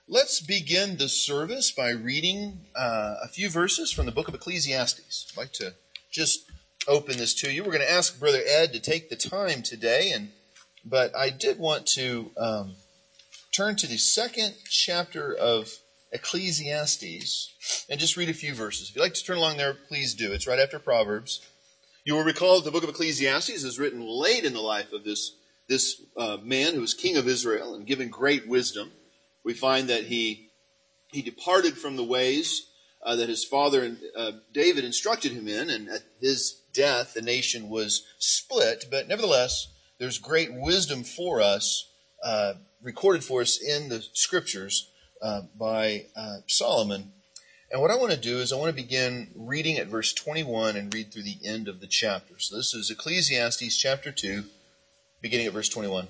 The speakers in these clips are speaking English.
Let's begin the service by reading a few verses from the book of Ecclesiastes. I'd like to just open this to you. We're going to ask Brother Ed to take the time today, but I did want to turn to the second chapter of Ecclesiastes and just read a few verses. If you'd like to turn along there, please do. It's right after Proverbs. You will recall that the book of Ecclesiastes is written late in the life of this man who was king of Israel and given great wisdom. We find that he departed from the ways that his father David instructed him in, and at his death the nation was split. But nevertheless, there's great wisdom for us, recorded for us in the Scriptures by Solomon. And what I want to do is I want to begin reading at verse 21 and read through the end of the chapter. So this is Ecclesiastes chapter 2, beginning at verse 21.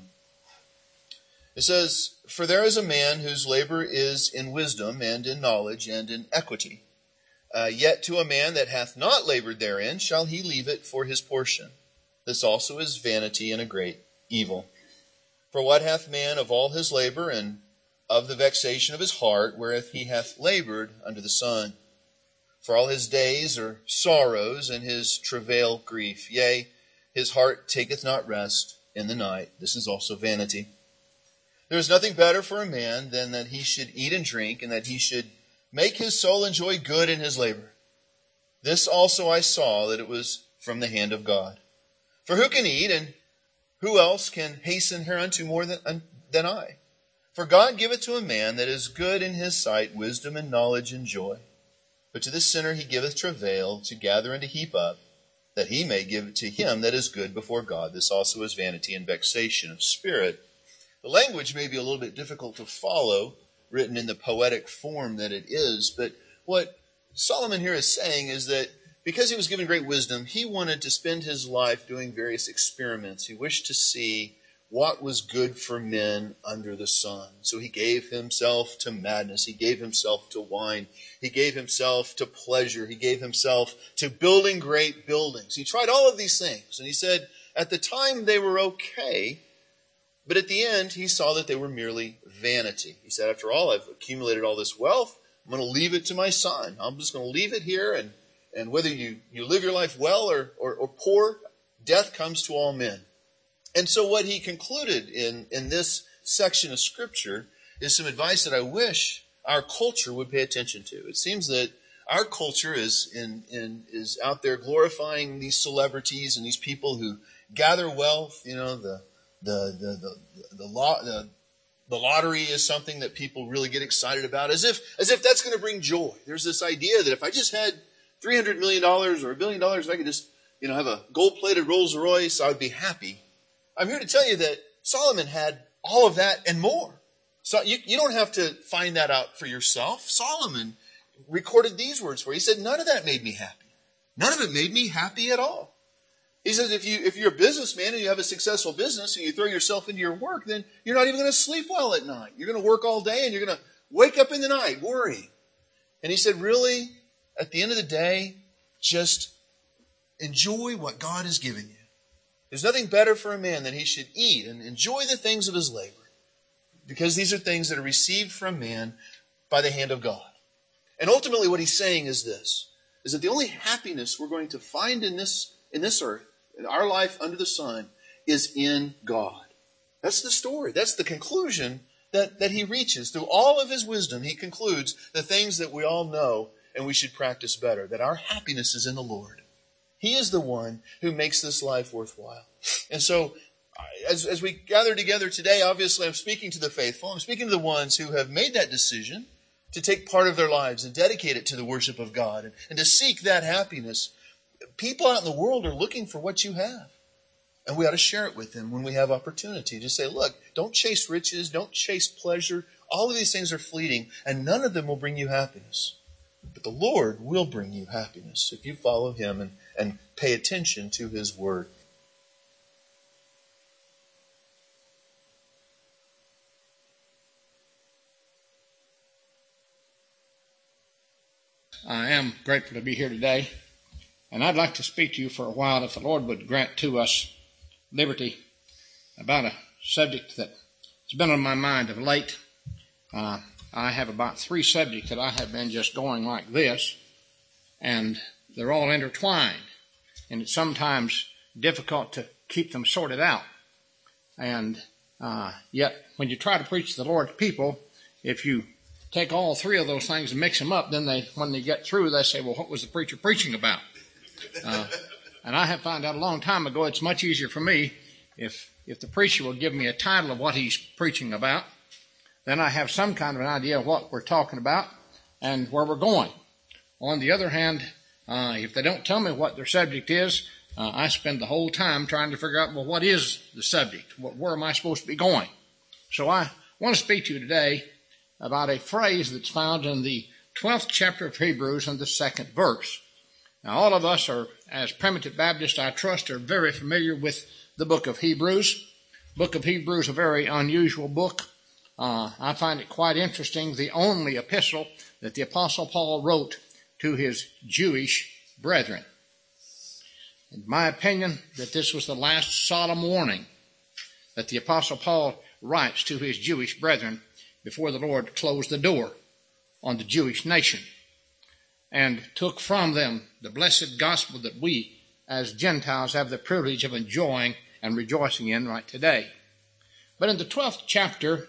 It says, "For there is a man whose labor is in wisdom and in knowledge and in equity. Yet to a man that hath not labored therein shall he leave it for his portion. This also is vanity and a great evil. For what hath man of all his labor and of the vexation of his heart wherewith he hath labored under the sun? For all his days are sorrows, and his travail grief. Yea, his heart taketh not rest in the night. This is also vanity. There is nothing better for a man than that he should eat and drink, and that he should make his soul enjoy good in his labor. This also I saw, that it was from the hand of God. For who can eat, and who else can hasten hereunto more than I? For God giveth to a man that is good in his sight wisdom and knowledge and joy. But to the sinner he giveth travail to gather and to heap up, that he may give it to him that is good before God. This also is vanity and vexation of spirit." The language may be a little bit difficult to follow, written in the poetic form that it is, but what Solomon here is saying is that because he was given great wisdom, he wanted to spend his life doing various experiments. He wished to see what was good for men under the sun. So he gave himself to madness. He gave himself to wine. He gave himself to pleasure. He gave himself to building great buildings. He tried all of these things, and he said at the time they were okay, but at the end, he saw that they were merely vanity. He said, after all, I've accumulated all this wealth. I'm going to leave it to my son. I'm just going to leave it here. And whether you live your life well or poor, death comes to all men. And so what he concluded in this section of Scripture is some advice that I wish our culture would pay attention to. It seems that our culture is out there glorifying these celebrities and these people who gather wealth, the lottery is something that people really get excited about, as if that's going to bring joy. There's this idea that if I just had $300 million or $1 billion, if I could just have a gold-plated Rolls Royce, I would be happy. I'm here to tell you that Solomon had all of that and more. So you don't have to find that out for yourself. Solomon recorded these words for you. He said, none of that made me happy. None of it made me happy at all. He says if you're a businessman and you have a successful business and you throw yourself into your work, then you're not even going to sleep well at night. You're going to work all day and you're going to wake up in the night worrying. And he said, really, at the end of the day, just enjoy what God has given you. There's nothing better for a man than he should eat and enjoy the things of his labor, because these are things that are received from man by the hand of God. And ultimately what he's saying is this, is that the only happiness we're going to find in this earth, in our life under the sun, is in God. That's the story. That's the conclusion that he reaches. Through all of his wisdom, he concludes the things that we all know and we should practice better, that our happiness is in the Lord. He is the one who makes this life worthwhile. And so, as we gather together today, obviously I'm speaking to the faithful. I'm speaking to the ones who have made that decision to take part of their lives and dedicate it to the worship of God and to seek that happiness. People out in the world are looking for what you have. And we ought to share it with them when we have opportunity. Just say, look, don't chase riches, don't chase pleasure. All of these things are fleeting, and none of them will bring you happiness. But the Lord will bring you happiness if you follow Him and pay attention to His Word. I am grateful to be here today, and I'd like to speak to you for a while, if the Lord would grant to us liberty, about a subject that's been on my mind of late. I I have about 3 subjects that I have been just going like this, and they're all intertwined, and it's sometimes difficult to keep them sorted out. And yet, when you try to preach to the Lord's people, if you take all 3 of those things and mix them up, then when they get through, they say, well, what was the preacher preaching about? And I have found out a long time ago it's much easier for me if the preacher will give me a title of what he's preaching about, then I have some kind of an idea of what we're talking about and where we're going. On the other hand, if they don't tell me what their subject is, I spend the whole time trying to figure out, well, what is the subject? Where am I supposed to be going? So I want to speak to you today about a phrase that's found in the 12th chapter of Hebrews and the 2nd verse. Now, all of us are, as primitive Baptists, I trust, are very familiar with the book of Hebrews. Book of Hebrews is a very unusual book. I find it quite interesting, the only epistle that the Apostle Paul wrote to his Jewish brethren. In my opinion, that this was the last solemn warning that the Apostle Paul writes to his Jewish brethren before the Lord closed the door on the Jewish nation and took from them the blessed gospel that we as Gentiles have the privilege of enjoying and rejoicing in right today. But in the 12th chapter,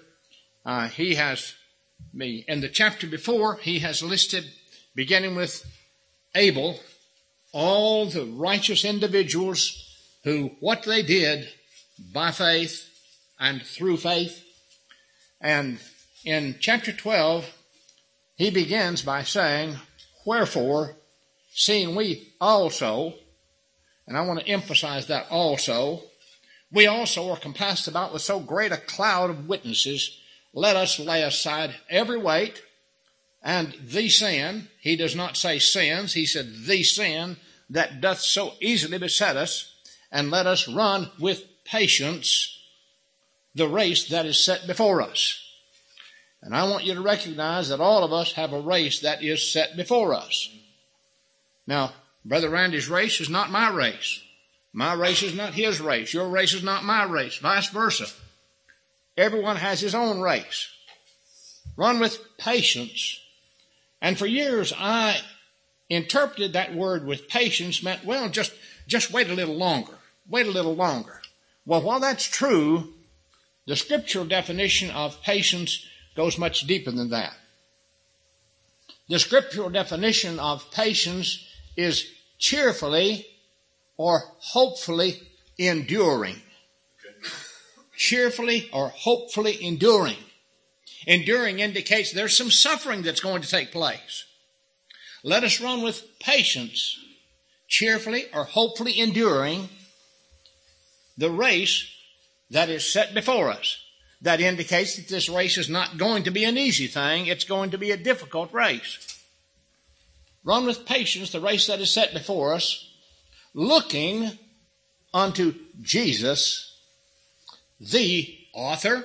in the chapter before, he has listed, beginning with Abel, all the righteous individuals who, what they did by faith and through faith. And in chapter 12, he begins by saying, wherefore, seeing we also, and I want to emphasize that also, we also are compassed about with so great a cloud of witnesses, let us lay aside every weight and the sin. He does not say sins, he said the sin that doth so easily beset us, and let us run with patience the race that is set before us. And I want you to recognize that all of us have a race that is set before us. Now, Brother Randy's race is not my race. My race is not his race. Your race is not my race. Vice versa. Everyone has his own race. Run with patience. And for years I interpreted that word with patience meant, well, just wait a little longer. Wait a little longer. Well, while that's true, the scriptural definition of patience goes much deeper than that. The scriptural definition of patience is cheerfully or hopefully enduring. Cheerfully or hopefully enduring. Enduring indicates there's some suffering that's going to take place. Let us run with patience, cheerfully or hopefully enduring the race that is set before us. That indicates that this race is not going to be an easy thing. It's going to be a difficult race. Run with patience the race that is set before us, looking unto Jesus, the author,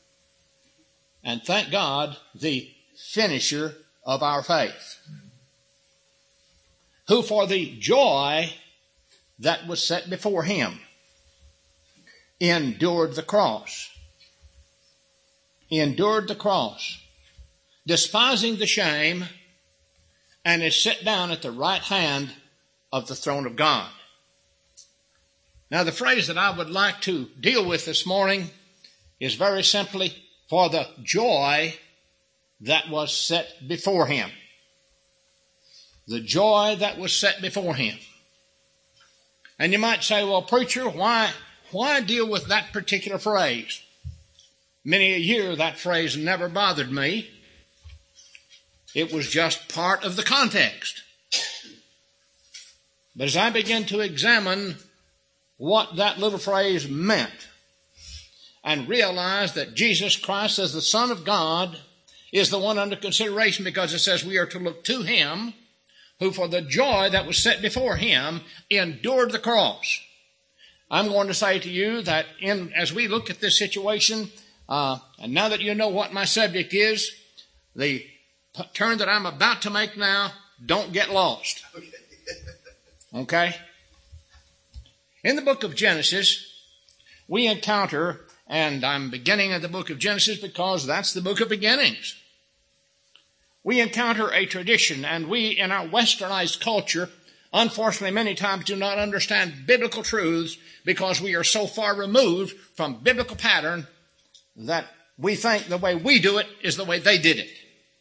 and thank God, the finisher of our faith, who for the joy that was set before him endured the cross, despising the shame, and is set down at the right hand of the throne of God. Now, the phrase that I would like to deal with this morning is very simply, for the joy that was set before him. The joy that was set before him. And you might say, well, preacher, why deal with that particular phrase? Many a year that phrase never bothered me. It was just part of the context. But as I began to examine what that little phrase meant and realized that Jesus Christ as the Son of God is the one under consideration, because it says we are to look to him who for the joy that was set before him endured the cross. I'm going to say to you that as we look at this situation, and now that you know what my subject is, the turn that I'm about to make now, don't get lost. Okay? In the book of Genesis, we encounter, and I'm beginning at the book of Genesis because that's the book of beginnings. we encounter a tradition, and we, in our westernized culture, unfortunately many times do not understand biblical truths because we are so far removed from biblical pattern that we think the way we do it is the way they did it.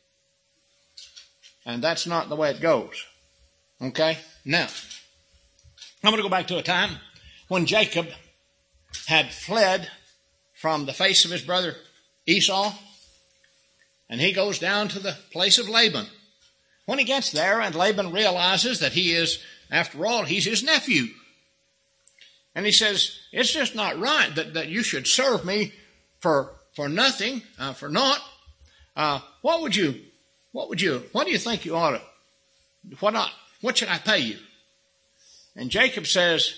And that's not the way it goes. Okay? Now, I'm going to go back to a time when Jacob had fled from the face of his brother Esau, and he goes down to the place of Laban. When he gets there, and Laban realizes that he is, after all, he's his nephew. And he says, it's just not right that you should serve me for nothing, for naught. What do you think you ought to, what should I pay you? And Jacob says,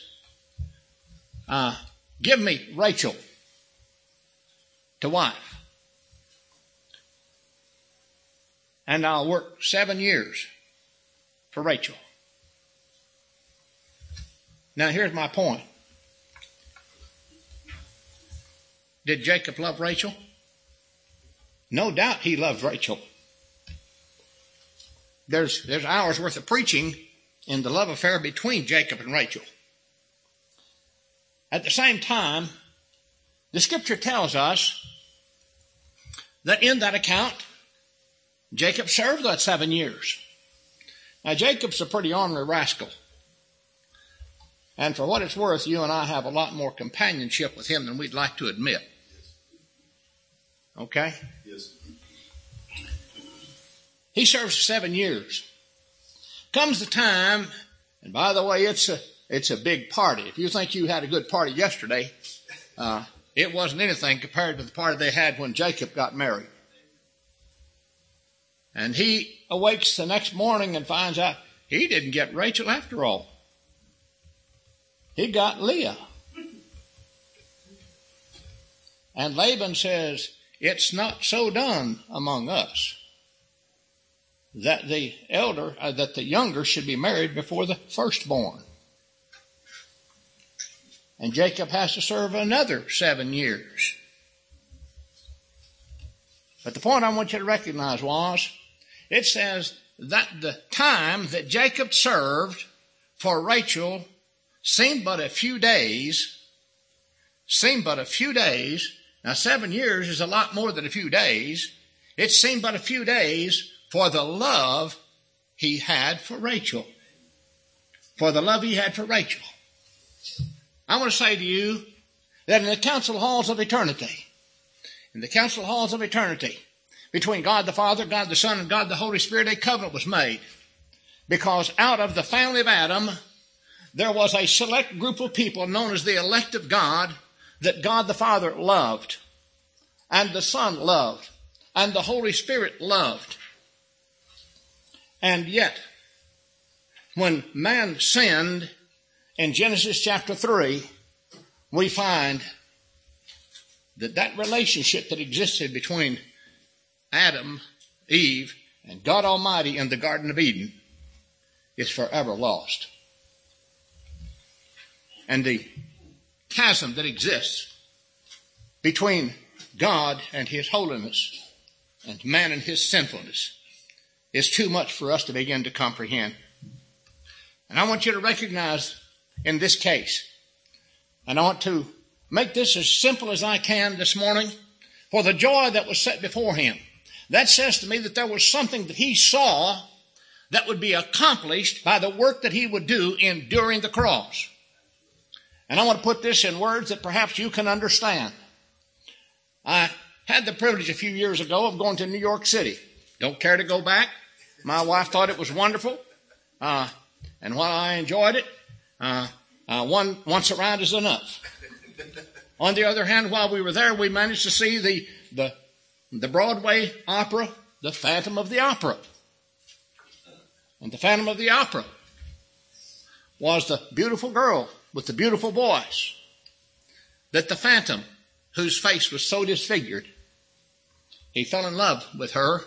give me Rachel to wife. And I'll work 7 years for Rachel. Now here's my point. Did Jacob love Rachel? No doubt he loved Rachel. There's hours worth of preaching in the love affair between Jacob and Rachel. At the same time, the scripture tells us that in that account, Jacob served that 7 years. Now, Jacob's a pretty ornery rascal. And for what it's worth, you and I have a lot more companionship with him than we'd like to admit. Okay? Yes. He serves 7 years. Comes the time, and by the way, it's a big party. If you think you had a good party yesterday, it wasn't anything compared to the party they had when Jacob got married. And he awakes the next morning and finds out he didn't get Rachel after all. He got Leah. And Laban says, it's not so done among us that the younger should be married before the firstborn. And Jacob has to serve another 7 years. But the point I want you to recognize was, it says that the time that Jacob served for Rachel seemed but a few days. Now 7 years is a lot more than a few days. It seemed but a few days for the love he had for Rachel. For the love he had for Rachel. I want to say to you that in the council halls of eternity, between God the Father, God the Son, and God the Holy Spirit, a covenant was made. Because out of the family of Adam, there was a select group of people known as the elect of God that God the Father loved, and the Son loved, and the Holy Spirit loved. And yet, when man sinned in Genesis chapter 3, we find that relationship that existed between Adam, Eve, and God Almighty in the Garden of Eden is forever lost. And the chasm that exists between God and His holiness and man and his sinfulness is too much for us to begin to comprehend. And I want you to recognize in this case, and I want to make this as simple as I can this morning, for the joy that was set before him. That says to me that there was something that he saw that would be accomplished by the work that he would do enduring the cross. And I want to put this in words that perhaps you can understand. I had the privilege a few years ago of going to New York City. Don't care to go back. My wife thought it was wonderful. And while I enjoyed it, once around is enough. On the other hand, while we were there, we managed to see the Broadway opera, The Phantom of the Opera. And the Phantom of the Opera was the beautiful girl with the beautiful voice that the Phantom, whose face was so disfigured, he fell in love with her.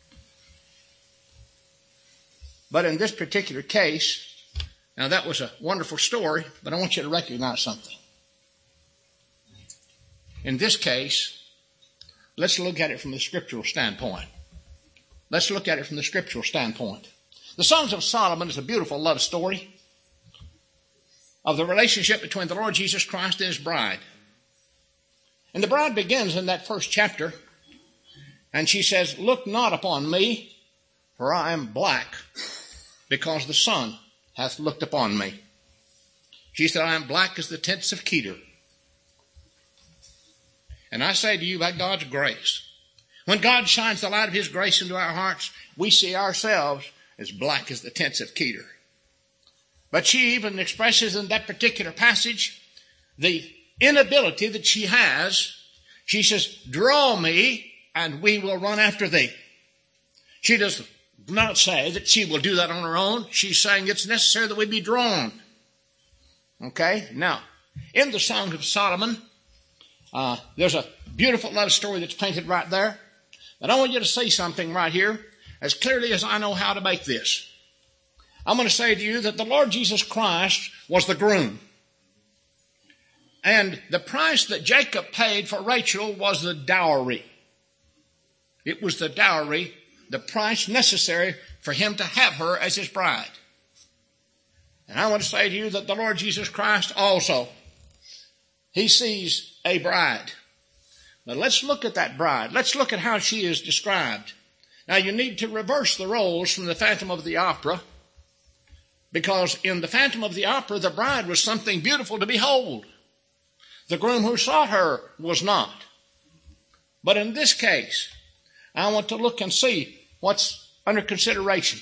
But in this particular case, now that was a wonderful story, but I want you to recognize something. In this case, let's look at it from the scriptural standpoint. let's look at it from the scriptural standpoint. The Songs of Solomon is a beautiful love story of the relationship between the Lord Jesus Christ and his bride. And the bride begins in that first chapter, and she says, "Look not upon me, for I am black, because the sun hath looked upon me." She said, "I am black as the tents of Kedar." And I say to you, by God's grace, when God shines the light of his grace into our hearts, we see ourselves as black as the tents of Kedar. But she even expresses in that particular passage the inability that she has. She says, "Draw me, and we will run after thee." She does not say that she will do that on her own. She's saying it's necessary that we be drawn. Okay? Now, in the Song of Solomon, there's a beautiful love story that's painted right there. But I want you to see something right here as clearly as I know how to make this. I'm going to say to you that the Lord Jesus Christ was the groom. And the price that Jacob paid for Rachel was the dowry. It was the dowry, the price necessary for him to have her as his bride. And I want to say to you that the Lord Jesus Christ also, he sees a bride. Now let's look at that bride. Let's look at how she is described. Now you need to reverse the roles from the Phantom of the Opera, because in the Phantom of the Opera, the bride was something beautiful to behold. The groom who sought her was not. But in this case, I want to look and see what's under consideration.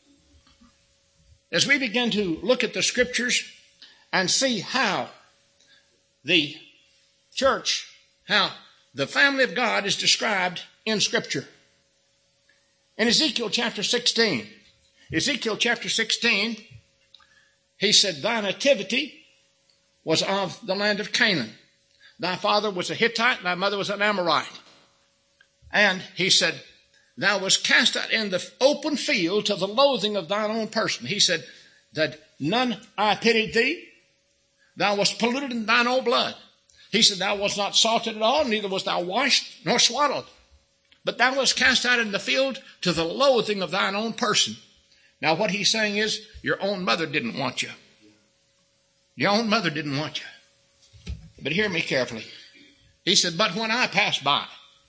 As we begin to look at the scriptures and see how the church, how the family of God is described in Scripture. In Ezekiel chapter 16, he said, "Thy nativity was of the land of Canaan. Thy father was a Hittite, thy mother was an Amorite." And he said, "Thou wast cast out in the open field to the loathing of thine own person." He said, "That none I pitied thee. Thou wast polluted in thine own blood." He said, "Thou wast not salted at all, neither wast thou washed nor swaddled. But thou wast cast out in the field to the loathing of thine own person." Now what he's saying is, your own mother didn't want you. Your own mother didn't want you. But hear me carefully. He said, "But when I passed by,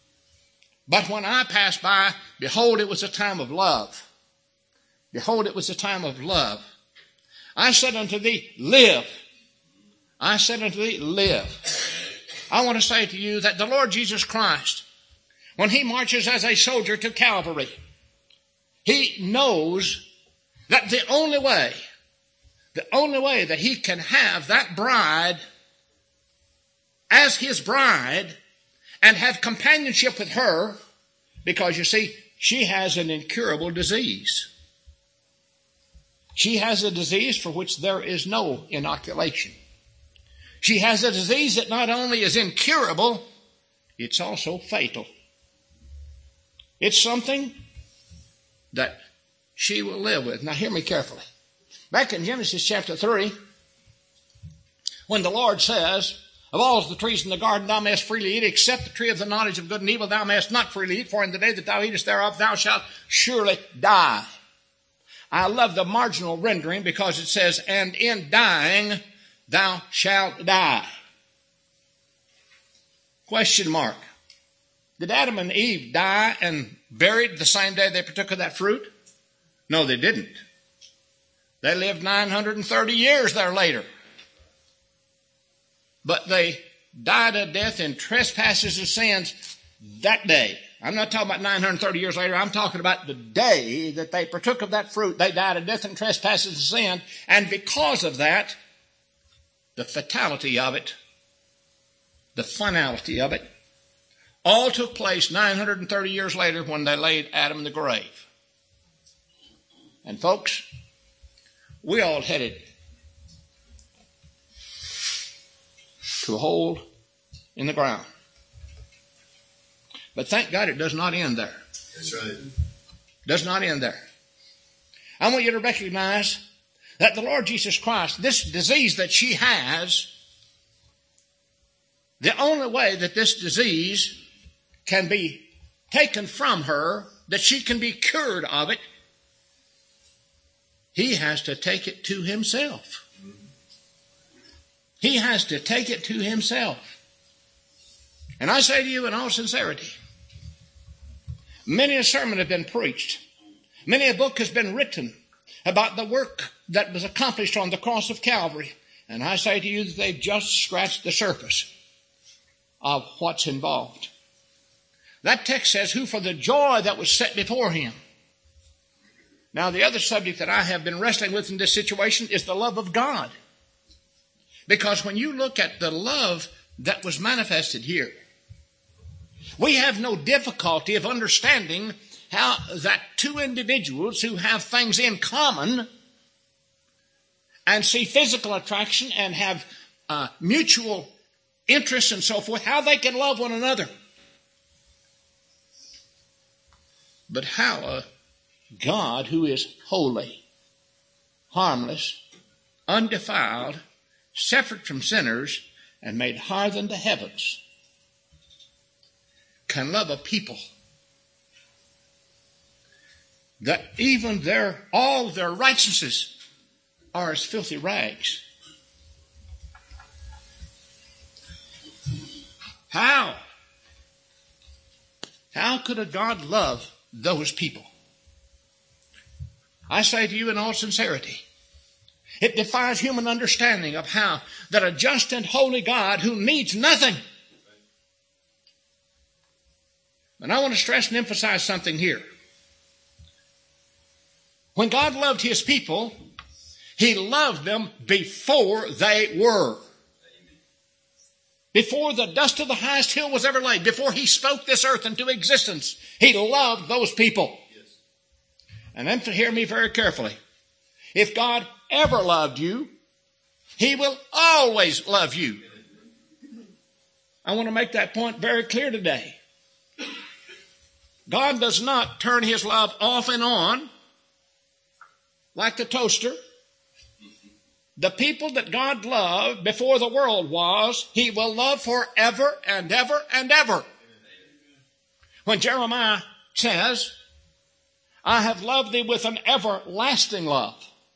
behold, it was a time of love. Behold, it was a time of love. I said unto thee, live. I said unto thee, live." I want to say to you that the Lord Jesus Christ, when he marches as a soldier to Calvary, he knows that the only way that he can have that bride as his bride and have companionship with her, because you see, she has an incurable disease. She has a disease for which there is no inoculation. She has a disease that not only is incurable, it's also fatal. It's something that she will live with. Now hear me carefully. Back in Genesis chapter 3, when the Lord says, "Of all the trees in the garden thou mayest freely eat, except the tree of the knowledge of good and evil thou mayest not freely eat, for in the day that thou eatest thereof thou shalt surely die." I love the marginal rendering because it says, "And in dying thou shalt die." Question mark. Did Adam and Eve die and buried the same day they partook of that fruit? No, they didn't. They lived 930 years there later. But they died a death in trespasses and sins that day. I'm not talking about 930 years later. I'm talking about the day that they partook of that fruit. They died a death in trespasses and sin. And because of that, the fatality of it, the finality of it, all took place 930 years later when they laid Adam in the grave. And folks, we all headed to a hole in the ground. But thank God it does not end there. That's right. Does not end there. I want you to recognize that the Lord Jesus Christ, this disease that she has, the only way that this disease can be taken from her that she can be cured of it, he has to take it to himself. He has to take it to himself. And I say to you in all sincerity, many a sermon has been preached. Many a book has been written about the work that was accomplished on the cross of Calvary. And I say to you that they've just scratched the surface of what's involved. That text says, who for the joy that was set before him. Now, the other subject that I have been wrestling with in this situation is the love of God. Because when you look at the love that was manifested here, we have no difficulty of understanding how that two individuals who have things in common and see physical attraction and have mutual interests and so forth, how they can love one another. But how a God who is holy, harmless, undefiled, separate from sinners, and made higher than the heavens, can love a people that even all their righteousnesses are as filthy rags. How? How could a God love those people? I say to you in all sincerity, it defies human understanding of how that a just and holy God who needs nothing. And I want to stress and emphasize something here. When God loved his people, he loved them before they were. Before the dust of the highest hill was ever laid, before he spoke this earth into existence, he loved those people. And then to hear me very carefully. If God ever loved you, he will always love you. I want to make that point very clear today. God does not turn his love off and on like the toaster. The people that God loved before the world was, he will love forever and ever and ever. When Jeremiah says, I have loved thee with an everlasting love.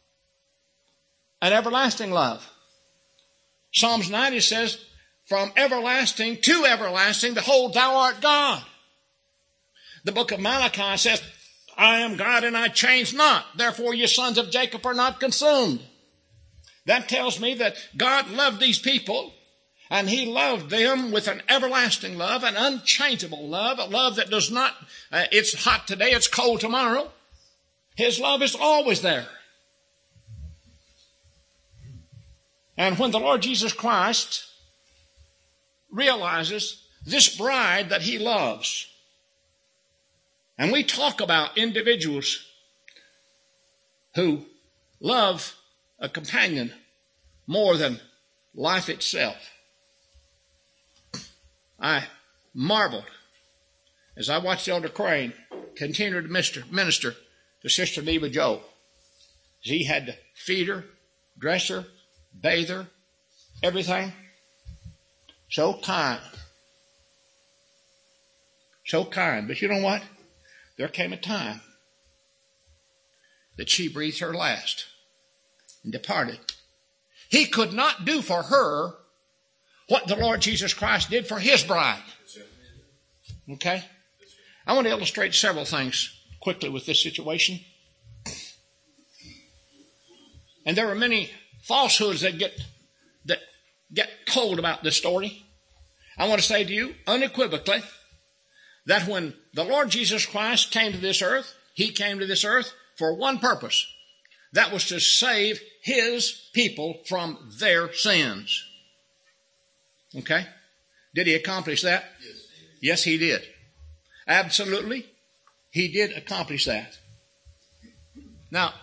An everlasting love. Psalms 90 says, from everlasting to everlasting, behold, thou art God. The book of Malachi says, I am God and I change not. Therefore, ye sons of Jacob are not consumed. That tells me that God loved these people, and he loved them with an everlasting love, an unchangeable love, a love that does not, it's hot today, it's cold tomorrow. His love is always there. And when the Lord Jesus Christ realizes this bride that he loves, and we talk about individuals who love a companion more than life itself. I marveled as I watched Elder Crane continue to minister to Sister Neva Joe. He had to feed her, dress her, bathe her, everything. So kind. So kind. But you know what? There came a time that she breathed her last and departed. He could not do for her what the Lord Jesus Christ did for his bride. Okay? I want to illustrate several things quickly with this situation. And there are many falsehoods that get told about this story. I want to say to you unequivocally that when the Lord Jesus Christ came to this earth, he came to this earth for one purpose. That was to save his people from their sins. Okay? Did he accomplish that? Yes, he did. Absolutely. He did accomplish that. Now,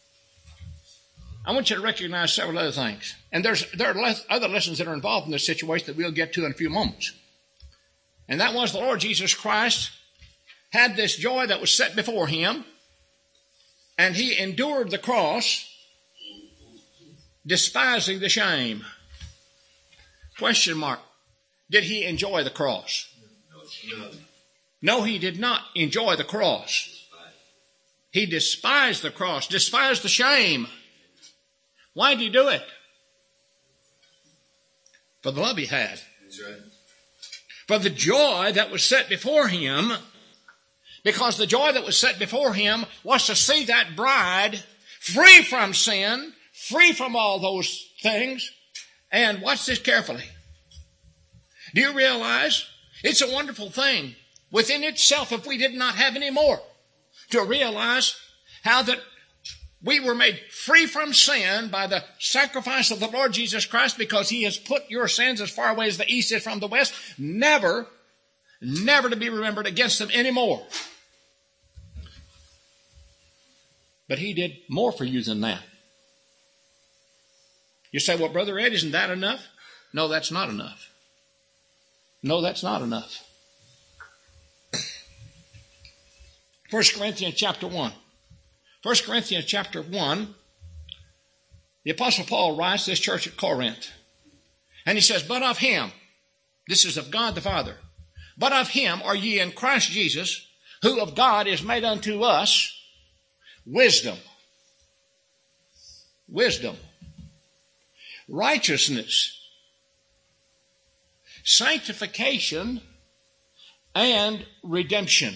I want you to recognize several other things. And there are other lessons that are involved in this situation that we'll get to in a few moments. And that was the Lord Jesus Christ had this joy that was set before him, and he endured the cross, despising the shame. Question mark. Did he enjoy the cross? No, he did not enjoy the cross. He despised the cross, despised the shame. Why did he do it? For the love he had. That's right. For the joy that was set before him, because the joy that was set before him was to see that bride free from sin, free from all those things. And watch this carefully. Do you realize it's a wonderful thing within itself, if we did not have any more, to realize how that we were made free from sin by the sacrifice of the Lord Jesus Christ, because he has put your sins as far away as the east is from the west, never to be remembered against them anymore. But he did more for you than that. You say, well, Brother Ed, isn't that enough? No, that's not enough. No, that's not enough. 1 Corinthians chapter 1. 1 Corinthians chapter 1, the Apostle Paul writes to this church at Corinth. And he says, but of him, this is of God the Father, but of him are ye in Christ Jesus, who of God is made unto us wisdom, righteousness, sanctification, and redemption.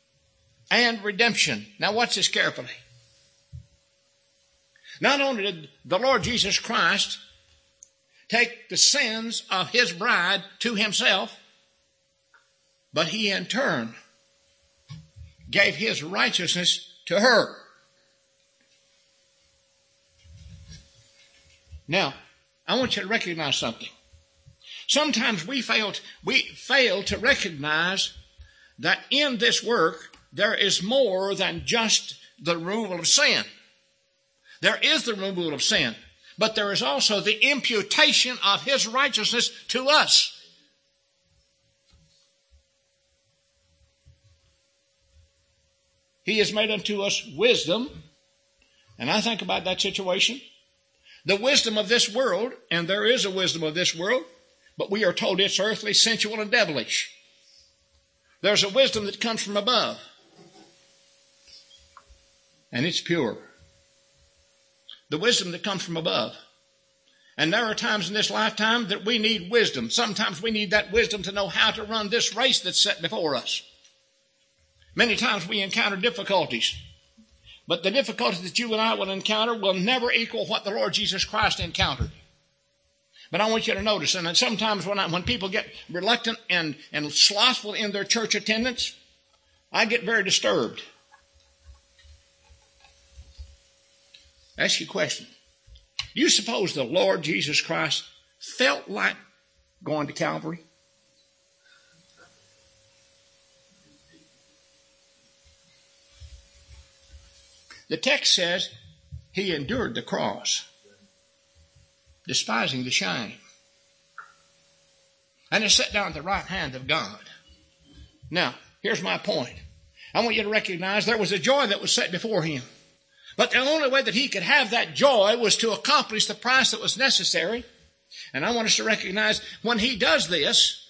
Now watch this carefully. Not only did the Lord Jesus Christ take the sins of his bride to himself, but he in turn gave his righteousness to her. Now, I want you to recognize something. Sometimes we fail to recognize that in this work there is more than just the removal of sin. There is the removal of sin, but there is also the imputation of his righteousness to us. He has made unto us wisdom, and I think about that situation. The wisdom of this world, and there is a wisdom of this world, but we are told it's earthly, sensual, and devilish. There's a wisdom that comes from above, and it's pure. The wisdom that comes from above. And there are times in this lifetime that we need wisdom. Sometimes we need that wisdom to know how to run this race that's set before us. Many times we encounter difficulties. But the difficulties that you and I will encounter will never equal what the Lord Jesus Christ encountered. But I want you to notice, and sometimes when people get reluctant and slothful in their church attendance, I get very disturbed. Ask you a question. Do you suppose the Lord Jesus Christ felt like going to Calvary? The text says he endured the cross, despising the shame, and is set down at the right hand of God. Now, here's my point. I want you to recognize there was a joy that was set before him. But the only way that he could have that joy was to accomplish the price that was necessary. And I want us to recognize when he does this,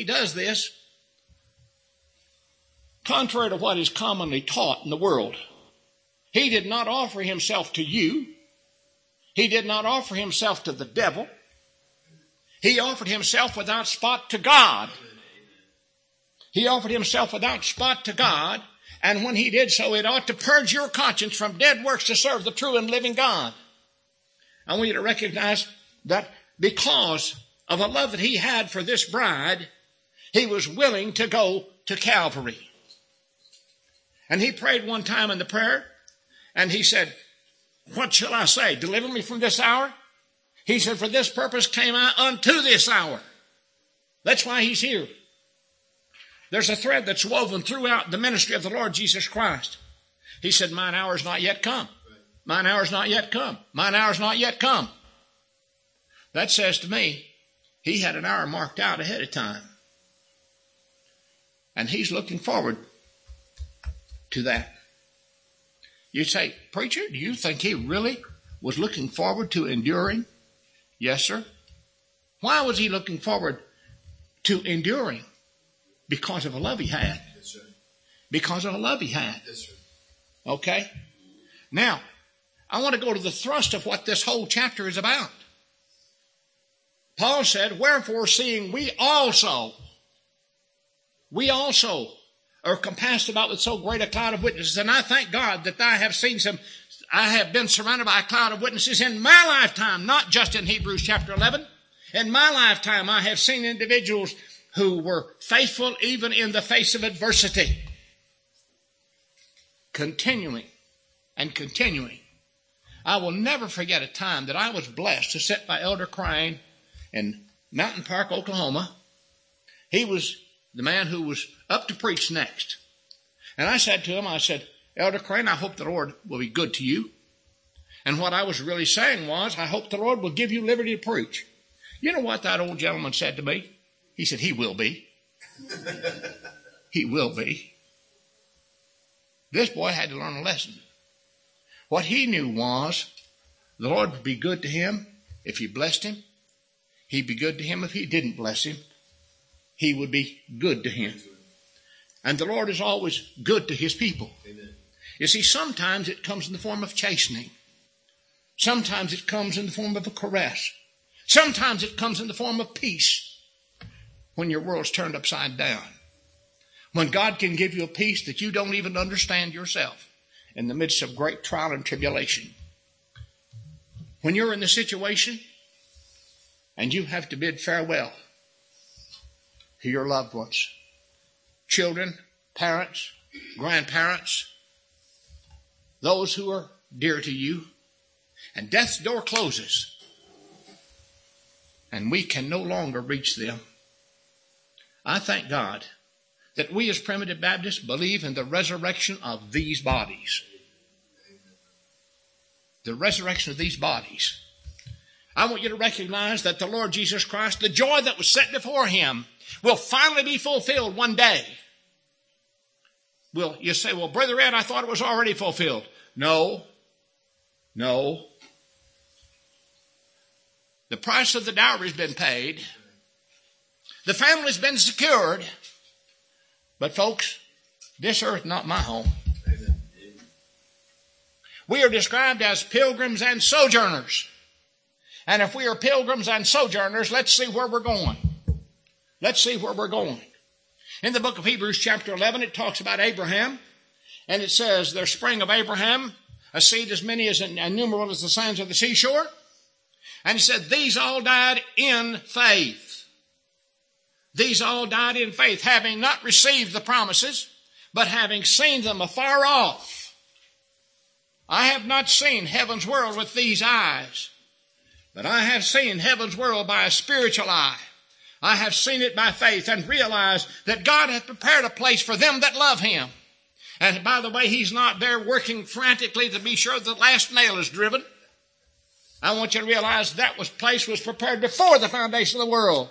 contrary to what is commonly taught in the world, he did not offer himself to you. He did not offer himself to the devil. He offered himself without spot to God. He offered himself without spot to God. And when he did so, it ought to purge your conscience from dead works to serve the true and living God. I want you to recognize that because of a love that he had for this bride, he was willing to go to Calvary. And he prayed one time in the prayer, and he said, what shall I say? Deliver me from this hour? He said, for this purpose came I unto this hour. That's why he's here. There's a thread that's woven throughout the ministry of the Lord Jesus Christ. He said, mine hour is not yet come. Mine hour is not yet come. Mine hour is not yet come. That says to me, he had an hour marked out ahead of time. And he's looking forward to that. You say, preacher, do you think he really was looking forward to enduring? Yes, sir. Why was he looking forward to enduring? Because of a love he had. because of the love he had. Yes, sir. Okay? Now, I want to go to the thrust of what this whole chapter is about. Paul said, wherefore seeing we also are compassed about with so great a cloud of witnesses. And I thank God that I have been surrounded by a cloud of witnesses in my lifetime, not just in Hebrews chapter 11. In my lifetime, I have seen individuals who were faithful even in the face of adversity. Continuing and continuing. I will never forget a time that I was blessed to sit by Elder Crane in Mountain Park, Oklahoma. He was the man who was up to preach next. And I said to him, Elder Crane, I hope the Lord will be good to you. And what I was really saying was, I hope the Lord will give you liberty to preach. You know what that old gentleman said to me? He said, he will be. He will be. This boy had to learn a lesson. What he knew was the Lord would be good to him if he blessed him. He'd be good to him if he didn't bless him. He would be good to him. And the Lord is always good to his people. Amen. You see, sometimes it comes in the form of chastening. Sometimes it comes in the form of a caress. Sometimes it comes in the form of peace when your world's turned upside down. When God can give you a peace that you don't even understand yourself in the midst of great trial and tribulation. When you're in the situation and you have to bid farewell to your loved ones, children, parents, grandparents, those who are dear to you, and death's door closes, and we can no longer reach them. I thank God that we as Primitive Baptists believe in the resurrection of these bodies. The resurrection of these bodies. I want you to recognize that the Lord Jesus Christ, the joy that was set before him, will finally be fulfilled one day. You say, well, Brother Ed, I thought it was already fulfilled. No. The price of the dowry has been paid. The family's been secured. But folks, this earth not my home. Amen. We are described as pilgrims and sojourners. And if we are pilgrims and sojourners, let's see where we're going. Let's see where we're going. In the book of Hebrews chapter 11, it talks about Abraham. And it says, there sprang of Abraham a seed as many as innumerable as the sands of the seashore. And it said, these all died in faith. These all died in faith, having not received the promises, but having seen them afar off. I have not seen heaven's world with these eyes, but I have seen heaven's world by a spiritual eye. I have seen it by faith and realized that God hath prepared a place for them that love him. And by the way, he's not there working frantically to be sure the last nail is driven. I want you to realize that place was prepared before the foundation of the world.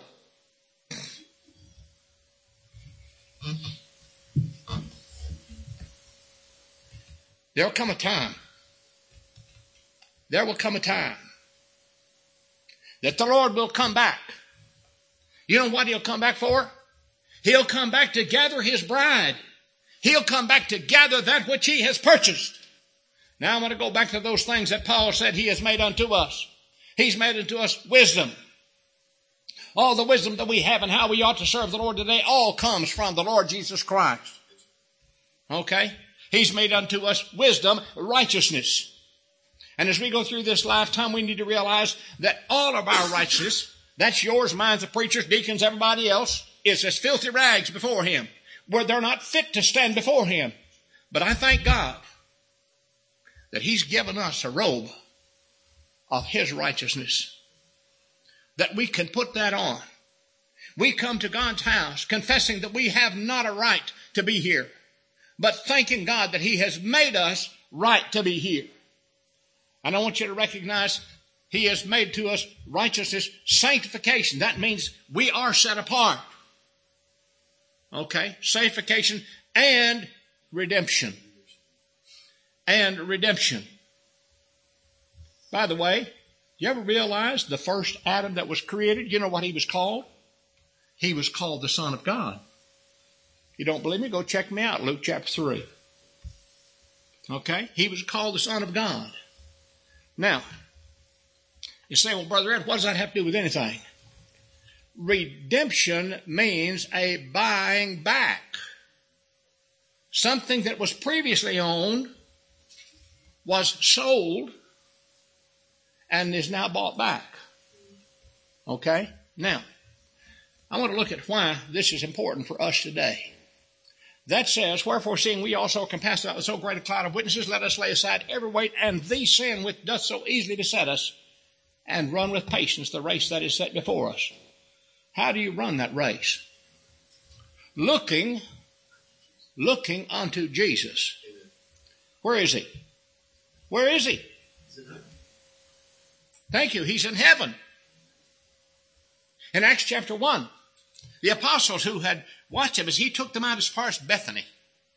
There will come a time that the Lord will come back. You know what he'll come back for? He'll come back to gather his bride. He'll come back to gather that which he has purchased. Now I'm going to go back to those things that Paul said he has made unto us. He's made unto us wisdom. All the wisdom that we have and how we ought to serve the Lord today all comes from the Lord Jesus Christ. Okay? He's made unto us wisdom, righteousness. And as we go through this lifetime, we need to realize that all of our righteousness, that's yours, mine, the preachers, deacons, everybody else, is as filthy rags before him, where they're not fit to stand before him. But I thank God that he's given us a robe of his righteousness, that we can put that on. We come to God's house confessing that we have not a right to be here, but thanking God that he has made us right to be here. And I want you to recognize he has made to us righteousness, sanctification. That means we are set apart. Okay? Sanctification and redemption. And redemption. By the way, you ever realize the first Adam that was created, you know what he was called? He was called the Son of God. If you don't believe me, go check me out, Luke chapter 3. Okay? He was called the Son of God. Now, you say, well, Brother Ed, what does that have to do with anything? Redemption means a buying back. Something that was previously owned was sold and is now bought back. Okay? Now, I want to look at why this is important for us today. That says, wherefore seeing we also can pass out with so great a cloud of witnesses, let us lay aside every weight and the sin which doth so easily beset us, and run with patience the race that is set before us. How do you run that race? Looking unto Jesus. Where is he? Where is he? Thank you. He's in heaven. In Acts chapter 1, the apostles who had watched him as he took them out as far as Bethany.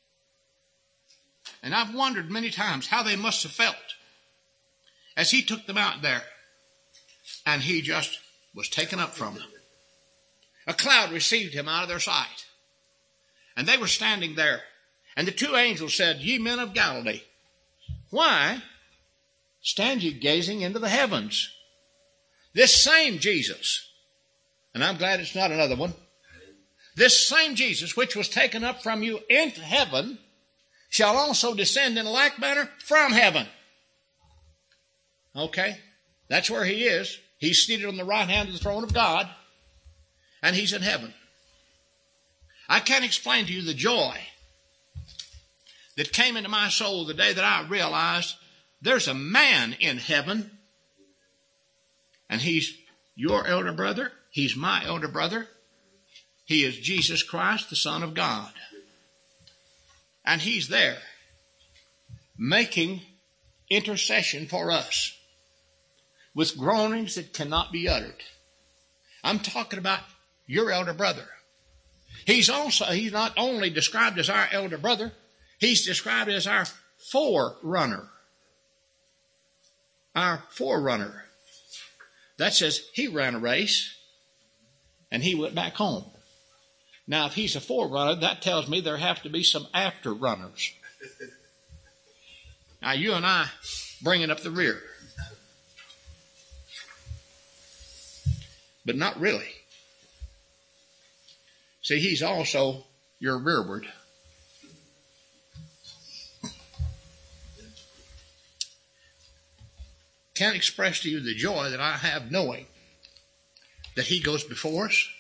And I've wondered many times how they must have felt as he took them out there and he just was taken up from them. A cloud received him out of their sight. And they were standing there. And the two angels said, Ye men of Galilee, why stand ye gazing into the heavens? This same Jesus, and I'm glad it's not another one, this same Jesus which was taken up from you into heaven shall also descend in like manner from heaven. Okay? That's where he is. He's seated on the right hand of the throne of God, and he's in heaven. I can't explain to you the joy that came into my soul the day that I realized there's a man in heaven, and he's your elder brother. He's my elder brother. He is Jesus Christ, the Son of God. And he's there making intercession for us with groanings that cannot be uttered. I'm talking about your elder brother. He's not only described as our elder brother, he's described as our forerunner. Our forerunner. That says he ran a race and he went back home. Now, if he's a forerunner, that tells me there have to be some after runners. Now, you and I bringing up the rear. But not really. See, he's also your rearward. Can't express to you the joy that I have knowing that he goes before us.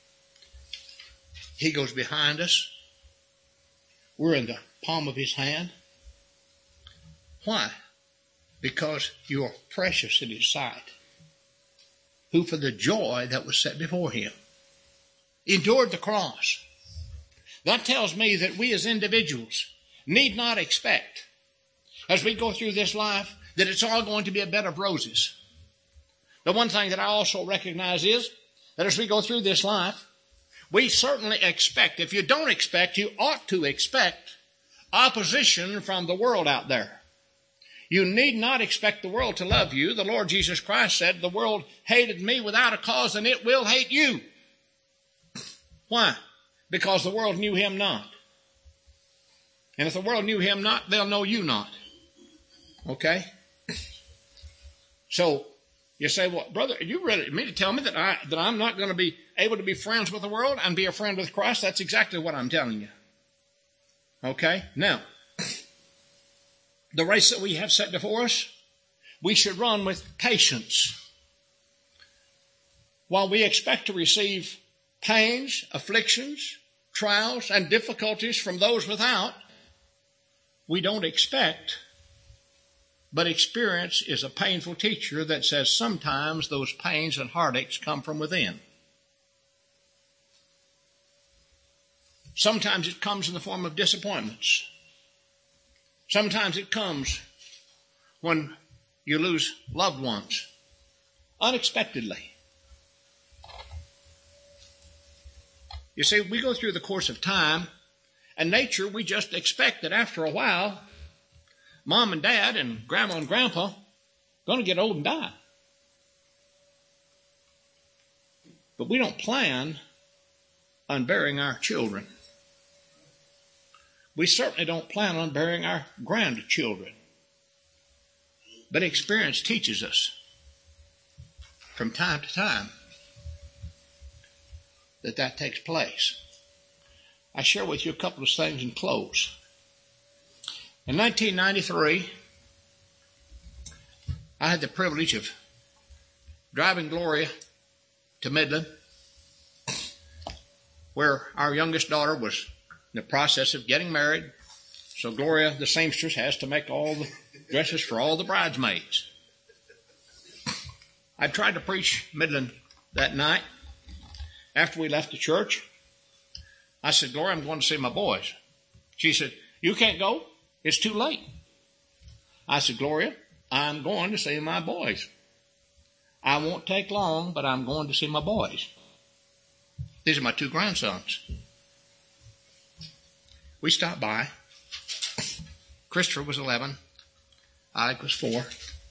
He goes behind us. We're in the palm of his hand. Why? Because you are precious in his sight. Who for the joy that was set before him endured the cross. That tells me that we as individuals need not expect, as we go through this life, that it's all going to be a bed of roses. The one thing that I also recognize is that as we go through this life, we certainly expect, if you don't expect, you ought to expect opposition from the world out there. You need not expect the world to love you. The Lord Jesus Christ said, the world hated me without a cause, and it will hate you. Why? Because the world knew him not. And if the world knew him not, they'll know you not. Okay? So, you say, well, brother, you really mean to tell me that I'm not going to be able to be friends with the world and be a friend with Christ? That's exactly what I'm telling you. Okay? Now, the race that we have set before us, we should run with patience. While we expect to receive pains, afflictions, trials, and difficulties from those without, we don't expect, but experience is a painful teacher that says sometimes those pains and heartaches come from within. Sometimes it comes in the form of disappointments. Sometimes it comes when you lose loved ones unexpectedly. You see, we go through the course of time, and nature, we just expect that after a while, Mom and Dad and Grandma and Grandpa are going to get old and die. But we don't plan on burying our children. we certainly don't plan on burying our grandchildren. But experience teaches us from time to time that takes place. I share with you a couple of things and close. In 1993, I had the privilege of driving Gloria to Midland, where our youngest daughter was in the process of getting married. So Gloria, the seamstress, has to make all the dresses for all the bridesmaids. I tried to preach Midland that night. After we left the church, I said, Gloria, I'm going to see my boys. She said, you can't go. It's too late. I said, Gloria, I'm going to see my boys. I won't take long, but I'm going to see my boys. These are my two grandsons. We stopped by. Christopher was 11. Alec was 4.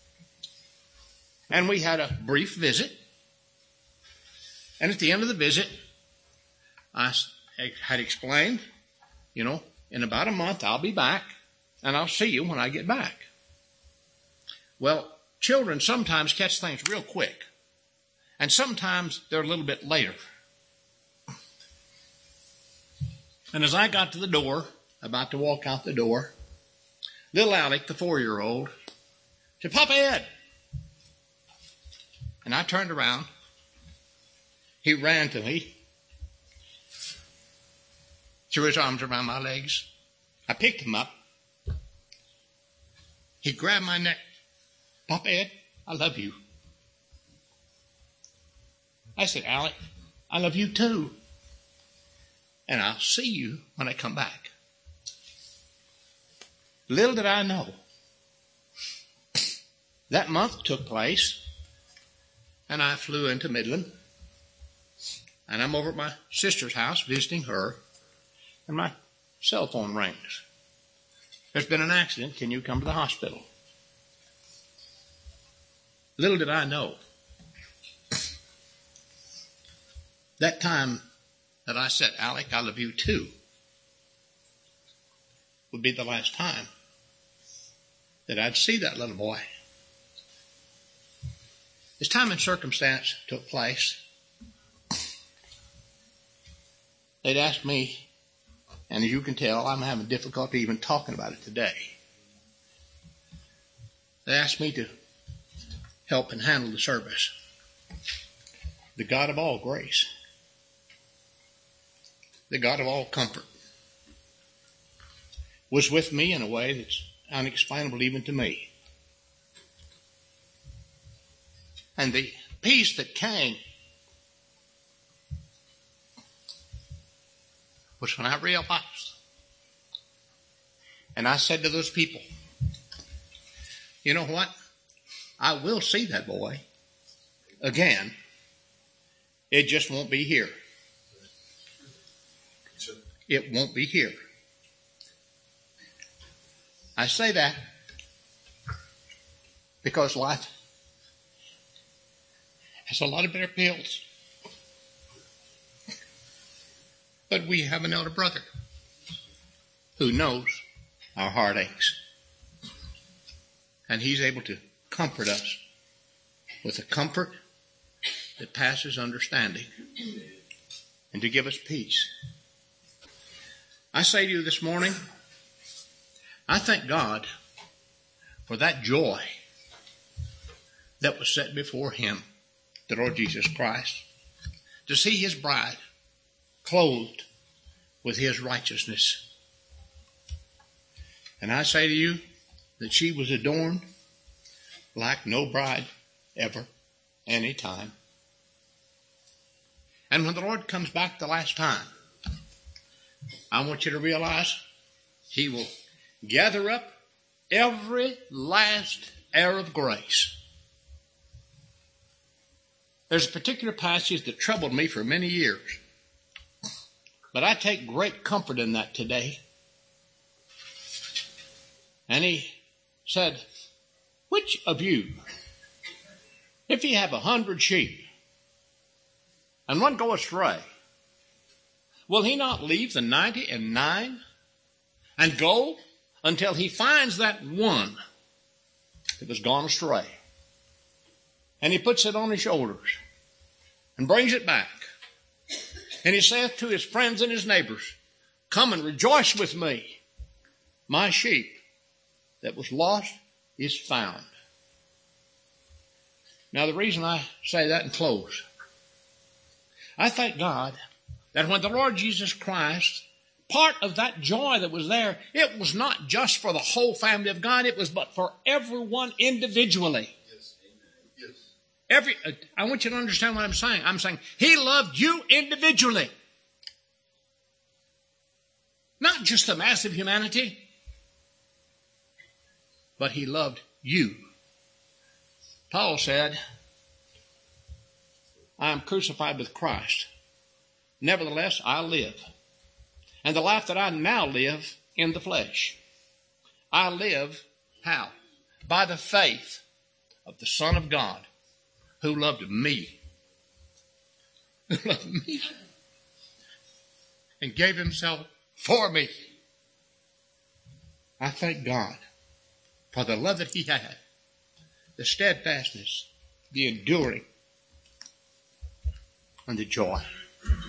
And we had a brief visit. And at the end of the visit, I had explained, in about a month I'll be back, and I'll see you when I get back. Well, children sometimes catch things real quick, and sometimes they're a little bit later. And as I got to the door, about to walk out the door, little Alec, the 4-year-old, said, Papa Ed. And I turned around. He ran to me, threw his arms around my legs. I picked him up. He grabbed my neck. Papa Ed, I love you. I said, Alec, I love you too. And I'll see you when I come back. Little did I know, that month took place, and I flew into Midland, and I'm over at my sister's house visiting her, and my cell phone rings. There's been an accident. Can you come to the hospital? Little did I know, that time that I said, Alec, I love you too, would be the last time that I'd see that little boy. As time and circumstance took place, they'd asked me, and as you can tell, I'm having difficulty even talking about it today. They asked me to help and handle the service. The God of all grace, the God of all comfort, was with me in a way that's unexplainable even to me. And the peace that came was when I realized, and I said to those people, you know what? I will see that boy again. It just won't be here. It won't be here. I say that because life has a lot of bitter pills. But we have an elder brother who knows our heartaches. And he's able to comfort us with a comfort that passes understanding and to give us peace. I say to you this morning, I thank God for that joy that was set before him, the Lord Jesus Christ, to see his bride clothed with his righteousness. And I say to you that she was adorned like no bride ever, any time. And when the Lord comes back the last time, I want you to realize he will gather up every last heir of grace. There's a particular passage that troubled me for many years, but I take great comfort in that today. And he said, which of you, if ye have 100 sheep, and one go astray, will he not leave the 99 and go until he finds that one that was gone astray. And he puts it on his shoulders and brings it back. And he saith to his friends and his neighbors, come and rejoice with me. My sheep that was lost is found. Now the reason I say that and close, I thank God that when the Lord Jesus Christ, part of that joy that was there, it was not just for the whole family of God, it was but for everyone individually. I want you to understand what I'm saying. I'm saying he loved you individually. Not just the mass of humanity, but he loved you. Paul said, I am crucified with Christ. Nevertheless, I live. And the life that I now live in the flesh, I live how? By the faith of the Son of God, who loved me. Who loved me. And gave himself for me. I thank God for the love that he had, the steadfastness, the enduring, and the joy.